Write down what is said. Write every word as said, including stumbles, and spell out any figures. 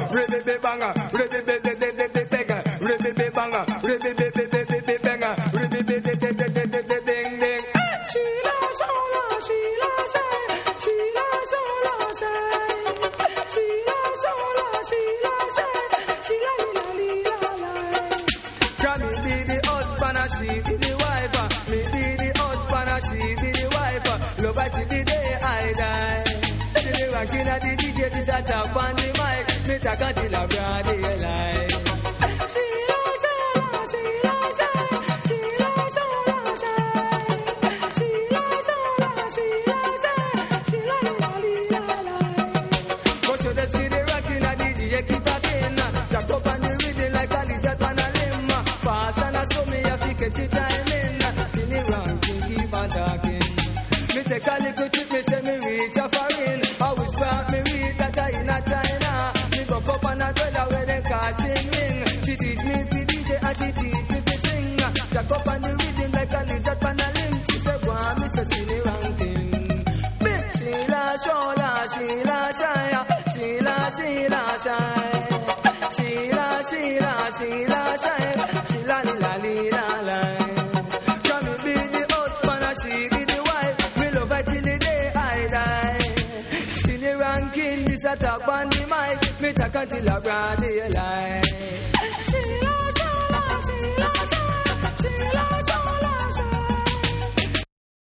Ribby banger, ribby baby baby banger, ribby banger, ribby baby baby banger, ribby baby baby ding ding. Sheila Shola, Sheila Shine, Sheila Shola Shine, Sheila Shola, Sheila Shine, Sheila Lila Lila Line. Can me be the husband and she be the wife? Me be the husband and she be the wife. Love her till the day I die. The ranking of the D J is a top on the mic. Me talk until I broad daylight. Sheila Shola, Sheila Shine, Sheila Shola Shine, Sheila Shola, Sheila Shine, Sheila Lila Lila Line. But you don't see the ranking of the D J keep talking. Jack up on the rhythm like a lizard on a limb. Fast and I saw me a fi catch it time in. Skinny ranking keep on talking. Me take a little trip, me say me reach a foreign. I wish brought me read that I in a China. Me go up on a dweller where they catching Ming. She teach me fi D J and she teach me fi sing. Jack up on the rhythm like a lizard on a limb. She say go on, me say see me ranking. Bim, Sheila Shola, Sheila Shine, Sheila Sheila Shine, Sheila Sheila Sheila Shine, Sheila Lila Lila Line. Can me be the husband and she be the wife? Me love her till the day I die. Skinny ranking, this a top on the mic. Me talk until I broad daylight. Sheila Shola, Sheila Shine, Sheila